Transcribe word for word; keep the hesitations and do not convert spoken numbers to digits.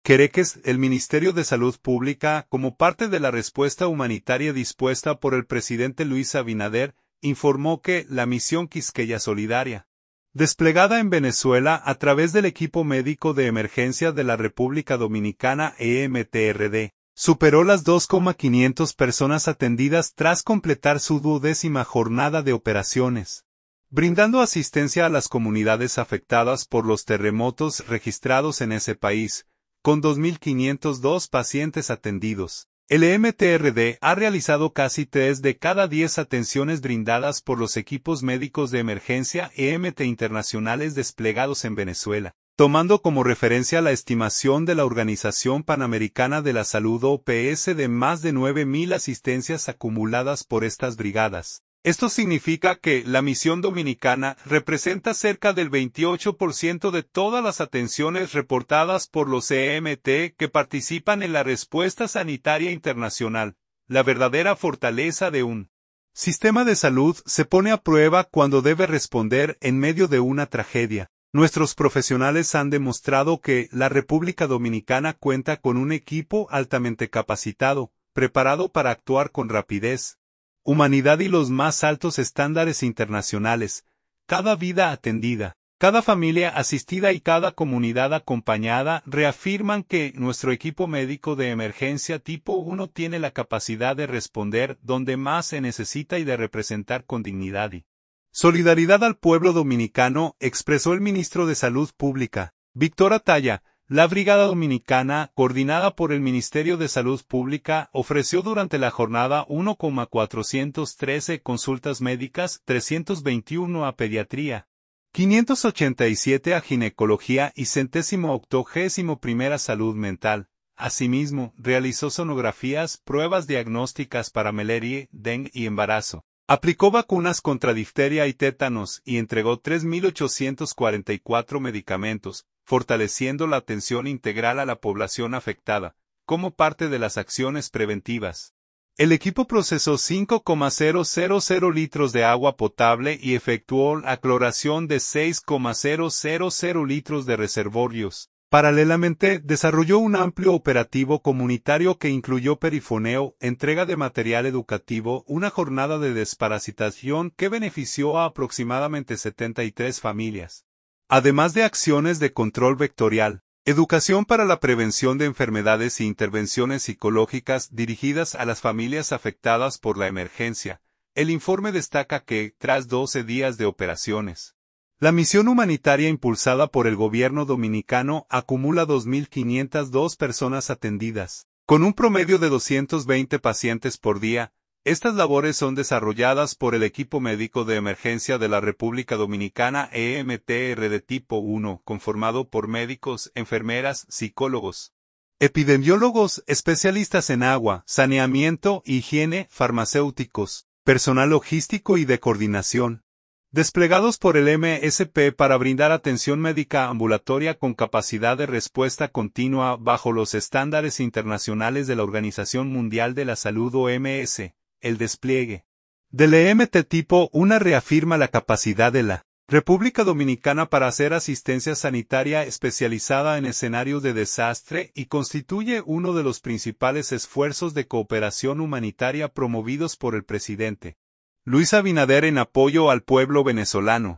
Quereques, el Ministerio de Salud Pública, como parte de la respuesta humanitaria dispuesta por el presidente Luis Abinader, informó que la misión Quisqueya Solidaria, desplegada en Venezuela a través del equipo médico de emergencia de la República Dominicana E M T R D, superó las dos mil quinientas personas atendidas tras completar su duodécima jornada de operaciones, brindando asistencia a las comunidades afectadas por los terremotos registrados en ese país, con dos mil quinientos dos pacientes atendidos. El E M T R D ha realizado casi tres de cada diez atenciones brindadas por los equipos médicos de emergencia E M T internacionales desplegados en Venezuela, tomando como referencia la estimación de la Organización Panamericana de la Salud O P S de más de nueve mil asistencias acumuladas por estas brigadas. Esto significa que la misión dominicana representa cerca del veintiocho por ciento de todas las atenciones reportadas por los E M T que participan en la respuesta sanitaria internacional. La verdadera fortaleza de un sistema de salud se pone a prueba cuando debe responder en medio de una tragedia. Nuestros profesionales han demostrado que la República Dominicana cuenta con un equipo altamente capacitado, preparado para actuar con rapidez, humanidad y los más altos estándares internacionales. Cada vida atendida, cada familia asistida y cada comunidad acompañada reafirman que nuestro equipo médico de emergencia tipo uno tiene la capacidad de responder donde más se necesita y de representar con dignidad y solidaridad al pueblo dominicano, expresó el ministro de Salud Pública, Víctor Ataya. La Brigada Dominicana, coordinada por el Ministerio de Salud Pública, ofreció durante la jornada uno coma cuatrocientos trece consultas médicas, trescientos veintiuno a pediatría, quinientos ochenta y siete a ginecología y centésimo octogésimo primera salud mental. Asimismo, realizó sonografías, pruebas diagnósticas para malaria, dengue y embarazo. Aplicó vacunas contra difteria y tétanos y entregó tres mil ochocientos cuarenta y cuatro medicamentos, fortaleciendo la atención integral a la población afectada, como parte de las acciones preventivas. El equipo procesó cinco coma cero cero cero litros de agua potable y efectuó la cloración de seis coma cero cero cero litros de reservorios. Paralelamente, desarrolló un amplio operativo comunitario que incluyó perifoneo, entrega de material educativo, una jornada de desparasitación que benefició a aproximadamente setenta y tres familias, además de acciones de control vectorial, educación para la prevención de enfermedades e intervenciones psicológicas dirigidas a las familias afectadas por la emergencia. El informe destaca que, tras doce días de operaciones, la misión humanitaria impulsada por el gobierno dominicano acumula dos mil quinientas dos personas atendidas, con un promedio de doscientos veinte pacientes por día. Estas labores son desarrolladas por el equipo médico de emergencia de la República Dominicana E M T R D tipo uno, conformado por médicos, enfermeras, psicólogos, epidemiólogos, especialistas en agua, saneamiento, higiene, farmacéuticos, personal logístico y de coordinación, desplegados por el M S P para brindar atención médica ambulatoria con capacidad de respuesta continua bajo los estándares internacionales de la Organización Mundial de la Salud O M S. El despliegue del E M T tipo uno reafirma la capacidad de la República Dominicana para hacer asistencia sanitaria especializada en escenarios de desastre y constituye uno de los principales esfuerzos de cooperación humanitaria promovidos por el presidente Luis Abinader en apoyo al pueblo venezolano.